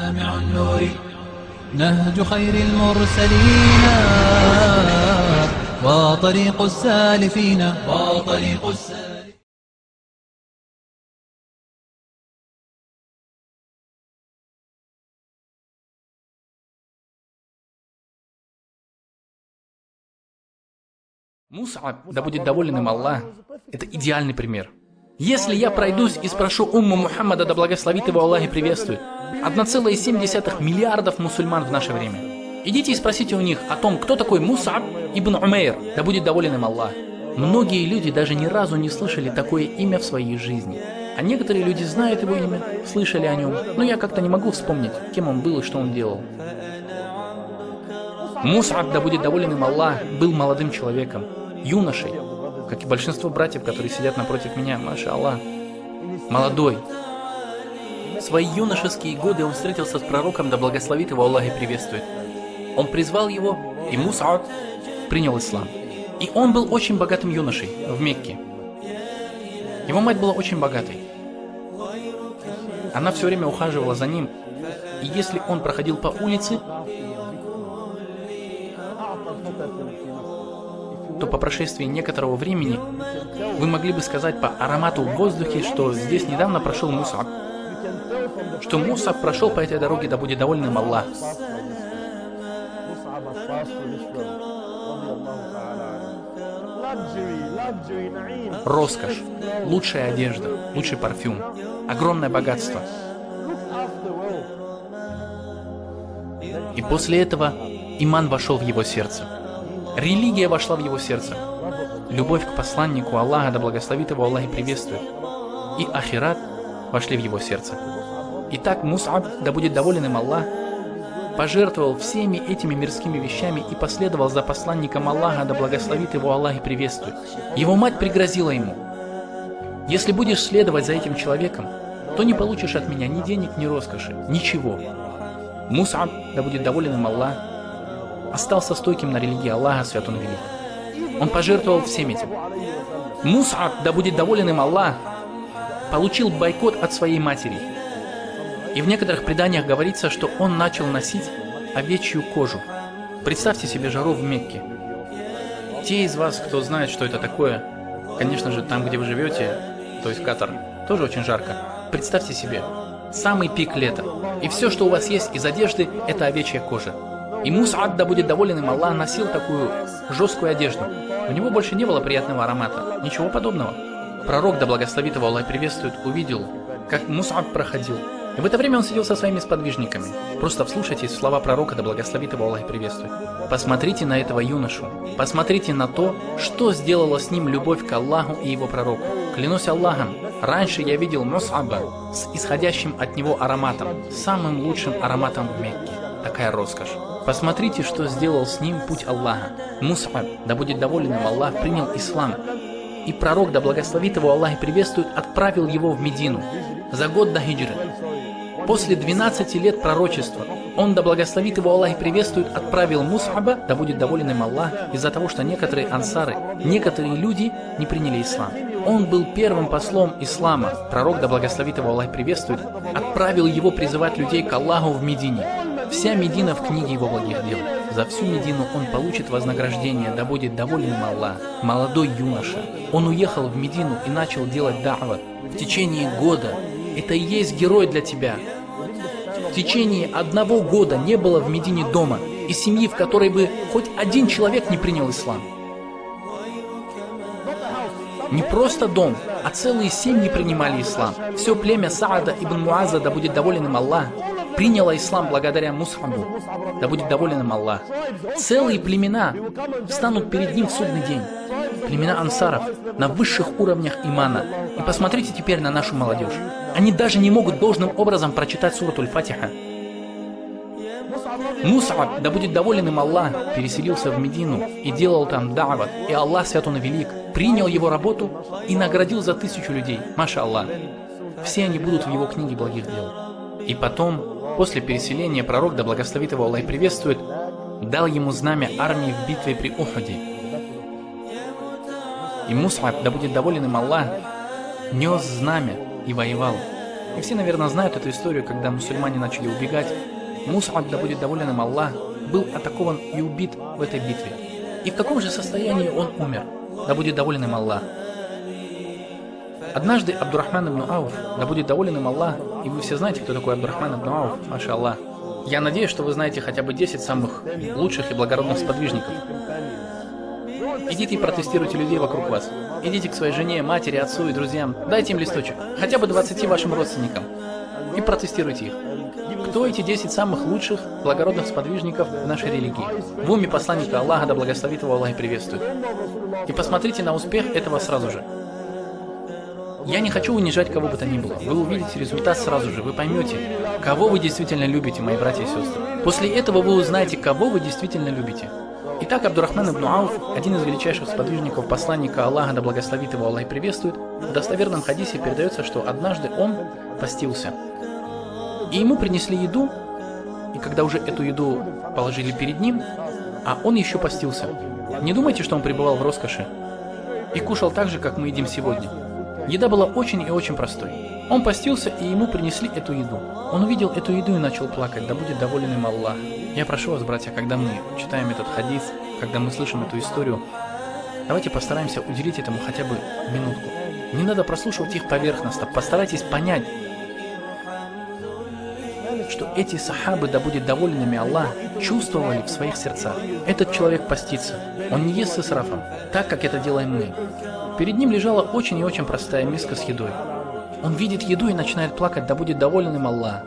جامع النور نهج خير المرسلين وطريق السالفين Мус'аб, да будет доволен им Аллах, это идеальный пример. Если я пройдусь и спрошу умму Мухаммада, да благословит его Аллах и приветствует, 1,7 миллиардов мусульман в наше время, идите и спросите у них о том, кто такой Мус'аб ибн Умейр, да будет доволен им Аллах. Многие люди даже ни разу не слышали такое имя в своей жизни. А некоторые люди знают его имя, слышали о нем, но я как-то не могу вспомнить, кем он был и что он делал. Мус'аб, да будет доволен им Аллах, был молодым человеком, юношей, как и большинство братьев, которые сидят напротив меня, маша Аллах, молодой. В свои юношеские годы он встретился с пророком, да благословит его Аллах и приветствует. Он призвал его, и Мус'аб принял ислам. И он был очень богатым юношей в Мекке. Его мать была очень богатой. Она все время ухаживала за ним, и если он проходил по улице, то по прошествии некоторого времени вы могли бы сказать по аромату в воздухе, что здесь недавно прошел Мус'аб. Что Мус'аб прошел по этой дороге, да будет доволен им Аллах. Роскошь, лучшая одежда, лучший парфюм, огромное богатство. И после этого иман вошел в его сердце. Религия вошла в его сердце. Любовь к посланнику Аллаха, да благословит его Аллах и приветствует. И ахират вошли в его сердце. Итак, Мус'аб, да будет доволен им Аллах, пожертвовал всеми этими мирскими вещами и последовал за посланником Аллаха, да благословит его Аллах и приветствует. Его мать пригрозила ему: если будешь следовать за этим человеком, то не получишь от меня ни денег, ни роскоши, ничего. Мус'аб, да будет доволен им Аллах, остался стойким на религии Аллаха, свят он велик. Он пожертвовал всем этим. Мус'аб, да будет доволен им Аллах, получил бойкот от своей матери. И в некоторых преданиях говорится, что он начал носить овечью кожу. Представьте себе жару в Мекке. Те из вас, кто знает, что это такое, конечно же, там, где вы живете, то есть Катар, тоже очень жарко. Представьте себе, самый пик лета. И все, что у вас есть из одежды, это овечья кожа. И Мус'аб, да будет доволен им Аллах, носил такую жесткую одежду. У него больше не было приятного аромата, ничего подобного. Пророк, да благословит его Аллах приветствует, увидел, как Мус'аб проходил. И в это время он сидел со своими сподвижниками. Просто вслушайтесь в слова пророка, да благословит его Аллах приветствует. Посмотрите на этого юношу. Посмотрите на то, что сделала с ним любовь к Аллаху и его пророку. Клянусь Аллахом, раньше я видел Мус'аба с исходящим от него ароматом, самым лучшим ароматом в Мекке. Такая роскошь. Посмотрите, что сделал с ним путь Аллаха. Мус'аб, да будет доволен им Аллах, принял ислам. И пророк, да благословит его Аллах и приветствует, отправил его в Медину за год до хиджры. После 12 лет пророчества он, да благословит его Аллах и приветствует, отправил Мус'аба, да будет доволен им Аллах, из-за того, что некоторые ансары, некоторые люди не приняли ислам. Он был первым послом ислама. Пророк, да благословит его Аллах и приветствует, отправил его призывать людей к Аллаху в Медине. Вся Медина в книге его благих дел. За всю Медину он получит вознаграждение, да будет доволен им Аллах. Молодой юноша. Он уехал в Медину и начал делать да'ва. В течение года. Это и есть герой для тебя. В течение 1 года не было в Медине дома и семьи, в которой бы хоть один человек не принял ислам. Не просто дом, а целые семьи принимали ислам. Все племя Саада ибн Муаза, да будет доволен им Аллах, приняло ислам благодаря Мус'абу, да будет доволен им Аллах. Целые племена встанут перед ним в судный день. Племена ансаров на высших уровнях имана. И посмотрите теперь на нашу молодежь. Они даже не могут должным образом прочитать сурат Аль-Фатиха. Мус'аб, да будет доволен им Аллах, переселился в Медину и делал там да'ва. И Аллах, свят он и велик, принял его работу и наградил за 1000 людей. Маша Аллах. Все они будут в его книге благих дел. И потом, после переселения, пророк, да благословит его Аллах и приветствует, дал ему знамя армии в битве при Ухуде. И Мус'аб, да будет доволен им Аллах, нес знамя и воевал. И все, наверное, знают эту историю, когда мусульмане начали убегать. Мус'аб, да будет доволен им Аллах, был атакован и убит в этой битве. И в каком же состоянии он умер? Да будет доволен им Аллах. Однажды Абдурахман ибн Ауф, да будет доволен им Аллах, и вы все знаете, кто такой Абдурахман ибн Ауф, маша Аллах. Я надеюсь, что вы знаете хотя бы 10 самых лучших и благородных сподвижников. Идите и протестируйте людей вокруг вас. Идите к своей жене, матери, отцу и друзьям. Дайте им листочек, хотя бы 20 вашим родственникам. И протестируйте их. Кто эти 10 самых лучших, благородных сподвижников в нашей религии? В уме посланника Аллаха, да благословит его Аллах и приветствует. И посмотрите на успех этого сразу же. Я не хочу унижать кого бы то ни было. Вы увидите результат сразу же, вы поймете, кого вы действительно любите, мои братья и сестры. После этого вы узнаете, кого вы действительно любите. Итак, Абдурахман ибн Ауф, один из величайших сподвижников посланника Аллаха, да благословит его Аллах и приветствует, в достоверном хадисе передается, что однажды он постился. И ему принесли еду, и когда уже эту еду положили перед ним, а он еще постился. Не думайте, что он пребывал в роскоши и кушал так же, как мы едим сегодня. Еда была очень и очень простой. Он постился, и ему принесли эту еду. Он увидел эту еду и начал плакать, да будет доволен им Аллах. Я прошу вас, братья, когда мы читаем этот хадис, когда мы слышим эту историю, давайте постараемся уделить этому хотя бы минутку. Не надо прослушивать их поверхностно, постарайтесь понять, что эти сахабы, да будет доволен ими Аллах, чувствовали в своих сердцах. Этот человек постится, он не ест с исрафом, так как это делаем мы. Перед ним лежала очень и очень простая миска с едой. Он видит еду и начинает плакать, да будет доволен им Аллах.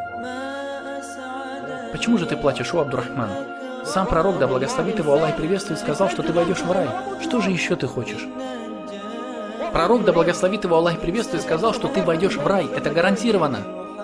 Почему же ты плачешь, о Абдурахман? Сам пророк, да благословит его Аллах и приветствует, сказал, что ты войдешь в рай. Что же еще ты хочешь? Пророк, да благословит его Аллах и приветствует, сказал, что ты войдешь в рай. Это гарантированно.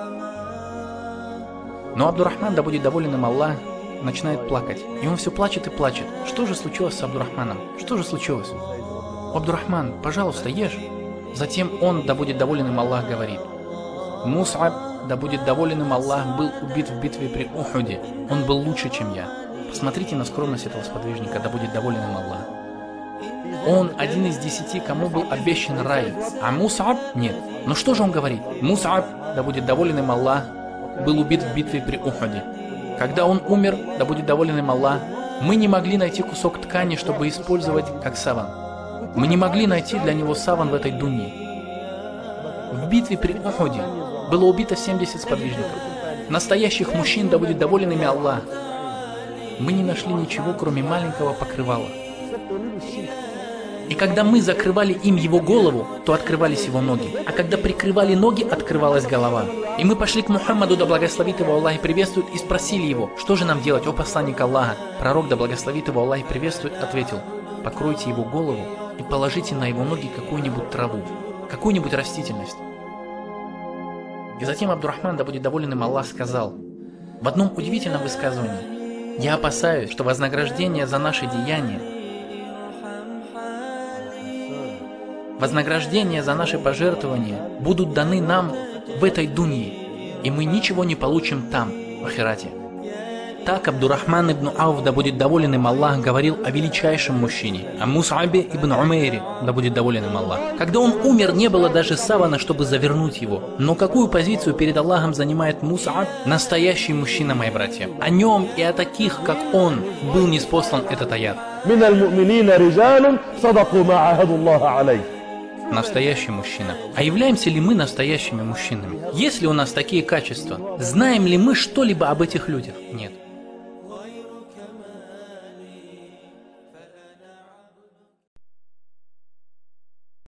Но Абдурахман, да будет доволен им Аллах, начинает плакать. И он все плачет и плачет. Что же случилось с Абдурахманом? Что же случилось? Абдурахман, пожалуйста, ешь. Затем он, да будет доволен им Аллах, говорит: Мус'аб, да будет доволен им Аллах, был убит в битве при Ухуде. Он был лучше, чем я. Посмотрите на скромность этого сподвижника, да будет доволен им Аллах. Он один из 10, кому был обещан рай. А Мус'аб нет. Но что же он говорит? Мус'аб, да будет доволен им Аллах, был убит в битве при Ухуде. Когда он умер, да будет доволен им Аллах, мы не могли найти кусок ткани, чтобы использовать как саван. Мы не могли найти для него саван в этой дунье. В битве при Ухуде было убито 70 сподвижников. Настоящих мужчин, да будет доволен ими Аллах. Мы не нашли ничего, кроме маленького покрывала. И когда мы закрывали им его голову, то открывались его ноги. А когда прикрывали ноги, открывалась голова. И мы пошли к Мухаммаду, да благословит его Аллах и приветствует, и спросили его, что же нам делать, о посланник Аллаха. Пророк, да благословит его Аллах и приветствует, ответил: покройте его голову и положите на его ноги какую-нибудь траву, какую-нибудь растительность. И затем Абдурахман, да будет доволен им Аллах, сказал в одном удивительном высказывании: я опасаюсь, что вознаграждение за наши деяния, вознаграждение за наши пожертвования будут даны нам в этой дунье, и мы ничего не получим там, в ахирате. Так Абдурахман ибн Ауф, да будет доволен им Аллах, говорил о величайшем мужчине, о Мус'абе ибн Умейре, да будет доволен им Аллах. Когда он умер, не было даже савана, чтобы завернуть его. Но какую позицию перед Аллахом занимает Мус'аб? Настоящий мужчина, мои братья. О нем и о таких, как он, был ниспослан этот аят. Настоящий мужчина. А являемся ли мы настоящими мужчинами? Есть ли у нас такие качества? Знаем ли мы что-либо об этих людях? Нет.